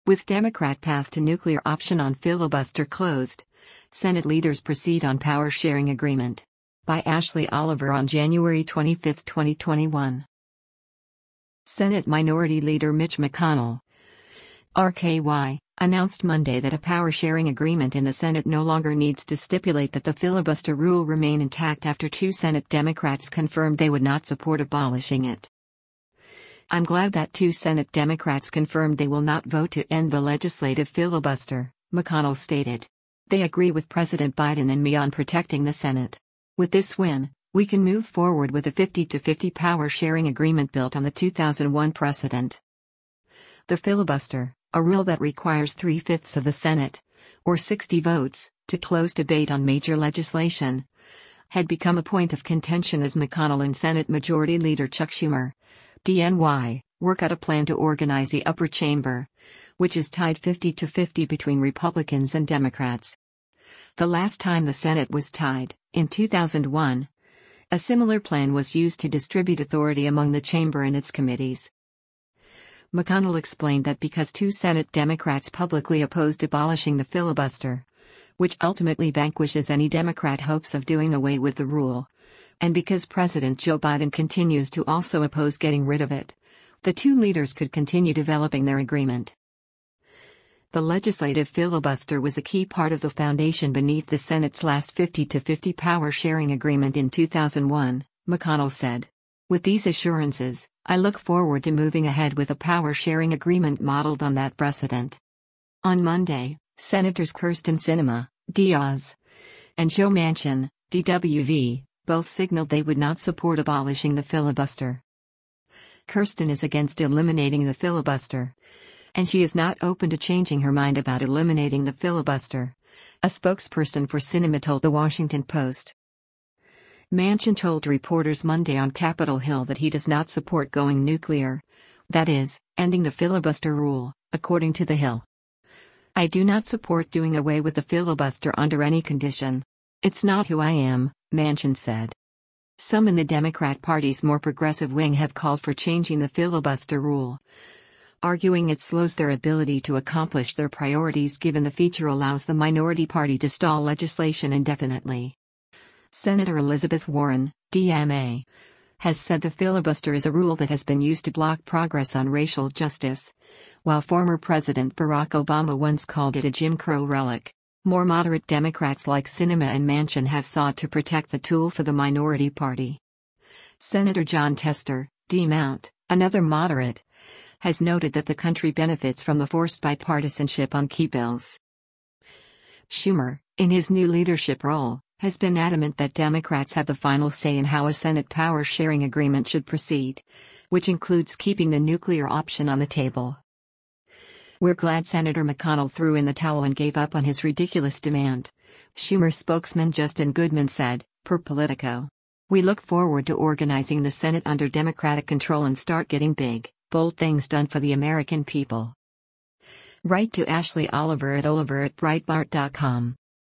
With Democrat path to nuclear option on filibuster closed, Senate leaders proceed on power sharing agreement. By Ashley Oliver on January 25, 2021. Senate Minority Leader Mitch McConnell, RKY, announced Monday that a power sharing agreement in the Senate no longer needs to stipulate that the filibuster rule remain intact after two Senate Democrats confirmed they would not support abolishing it. "I'm glad that two Senate Democrats confirmed they will not vote to end the legislative filibuster," McConnell stated. "They agree with President Biden and me on protecting the Senate. With this win, we can move forward with a 50-50 power sharing agreement built on the 2001 precedent." The filibuster, a rule that requires 3/5 of the Senate, or 60 votes, to close debate on major legislation, had become a point of contention as McConnell and Senate Majority Leader Chuck Schumer, DNY, work out a plan to organize the upper chamber, which is tied 50-50 between Republicans and Democrats. The last time the Senate was tied, in 2001, a similar plan was used to distribute authority among the chamber and its committees. McConnell explained that because two Senate Democrats publicly opposed abolishing the filibuster, which ultimately vanquishes any Democrat hopes of doing away with the rule, and because President Joe Biden continues to also oppose getting rid of it, the two leaders could continue developing their agreement. The legislative filibuster was a key part of the foundation beneath the Senate's last 50-50 power sharing agreement in 2001, McConnell said. "With these assurances, I look forward to moving ahead with a power sharing agreement modeled on that precedent." On Monday, Senators Kyrsten Sinema, Diaz, and Joe Manchin, DWV, both signaled they would not support abolishing the filibuster. Kyrsten is against eliminating the filibuster, and she is not open to changing her mind about eliminating the filibuster, a spokesperson for Sinema told The Washington Post. Manchin told reporters Monday on Capitol Hill that he does not support going nuclear, that is, ending the filibuster rule, according to The Hill. "I do not support doing away with the filibuster under any condition. It's not who I am," Manchin said. Some in the Democrat Party's more progressive wing have called for changing the filibuster rule, arguing it slows their ability to accomplish their priorities given the feature allows the minority party to stall legislation indefinitely. Senator Elizabeth Warren, DMA, has said the filibuster is a rule that has been used to block progress on racial justice, while former President Barack Obama once called it a Jim Crow relic. More moderate Democrats like Sinema and Manchin have sought to protect the tool for the minority party. Senator John Tester, D-Mount, another moderate, has noted that the country benefits from the forced bipartisanship on key bills. Schumer, in his new leadership role, has been adamant that Democrats have the final say in how a Senate power sharing agreement should proceed, which includes keeping the nuclear option on the table. "We're glad Senator McConnell threw in the towel and gave up on his ridiculous demand," Schumer spokesman Justin Goodman said, per Politico. "We look forward to organizing the Senate under Democratic control and start getting big, bold things done for the American people." Write to Ashley Oliver at Breitbart.com.